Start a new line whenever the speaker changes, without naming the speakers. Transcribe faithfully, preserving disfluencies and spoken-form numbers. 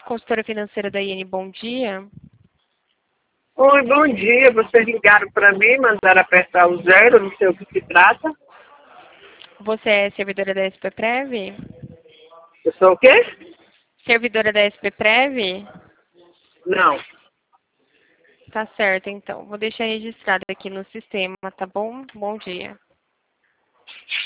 Consultora financeira da I N, bom dia.
Oi, bom dia. Vocês ligaram para mim, mandaram apertar o zero, não sei o que se trata.
Você é servidora da S P Prev?
Eu sou o quê?
Servidora da S P Prev?
Não.
Tá certo, então. Vou deixar registrado aqui no sistema, tá bom? Bom dia.